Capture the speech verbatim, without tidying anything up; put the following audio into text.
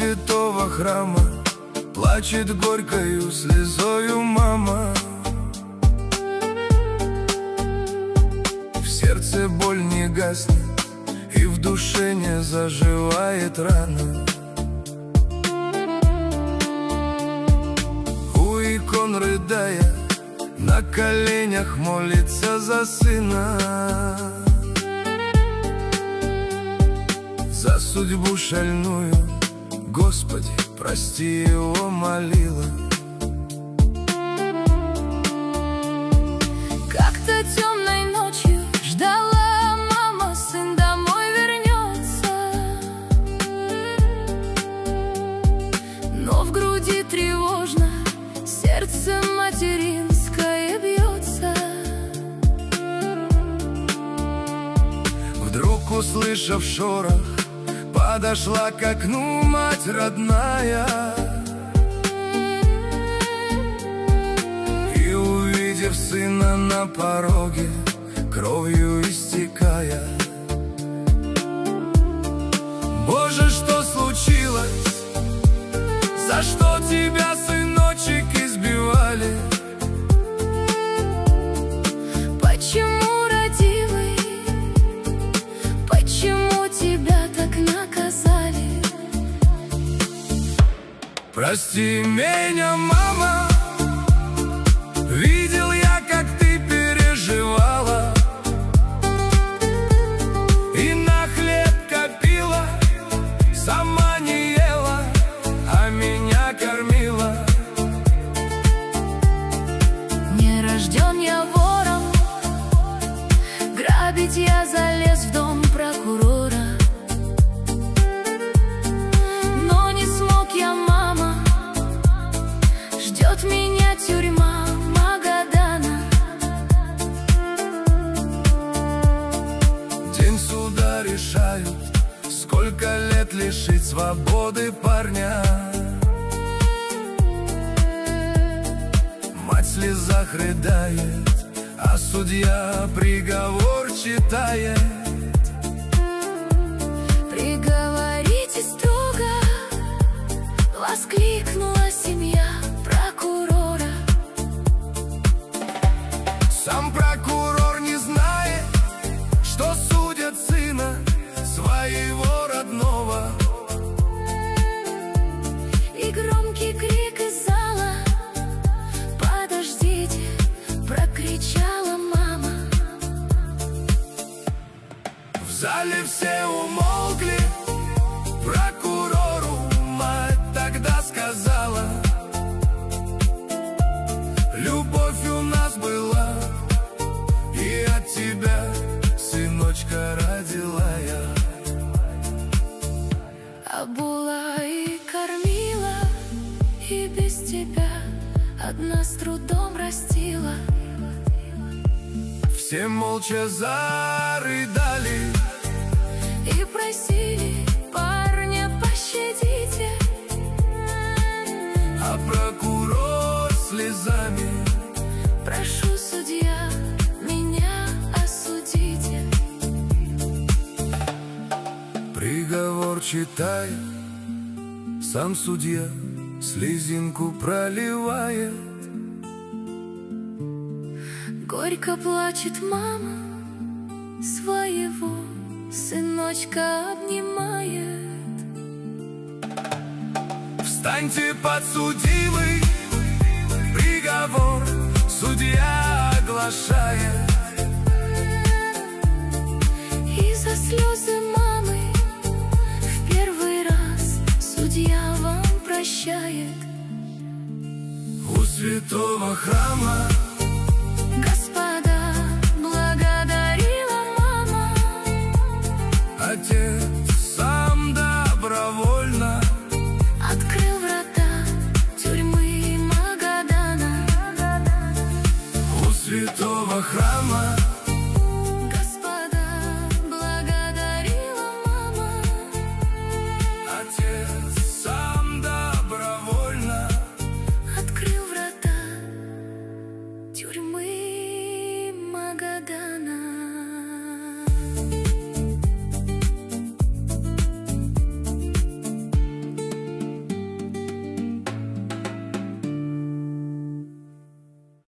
святого храма плачет горькою слезою мама. В сердце боль не гаснет, и в душе не заживает рана. У икон рыдая, на коленях молится за сына, за судьбу шальную, Господи, прости, его молила. Как-то темной ночью ждала мама, сын домой вернется, но в груди тревожно сердце материнское бьется. Вдруг, услышав шорох, подошла к окну мать родная, и, увидев сына на пороге, кровью истекая: Боже, что случилось? За что тебя, сыночек, избивали? Почему, родимый, почему тебя так наказали? Прости меня, мама, видел я, как ты переживала, и на хлеб копила, сама не ела, а меня кормила. Не рожден я вором, грабить я залез в дом прокурора. Но не смог я, мама, ждет меня тюрьма Магадана. День суда решают, сколько лет лишить свободы парня. Мать в слезах рыдает, а судья приговор читает. Приговорите строго, воскликнула семья прокурора. Сам прокурор не знает, что судят сына своего родного. И громкий крик из зала: подождите, прокричала мама. В зале все умолкли, прокурору мать тогда сказала: любовь у нас была, и от тебя, сыночка, родила я. Обула и кормила, и без тебя одна с трудом растила. Все молча зарыдали И просили: парня пощадите. а прокурор слезами: Прошу, судья, меня осудите. приговор читает, сам судья слезинку проливает. Горько плачет мама, своего сыночка обнимает. Встаньте, подсудимый, приговор судья оглашает. И за слезы мамы в первый раз судья вам прощает. У святого храма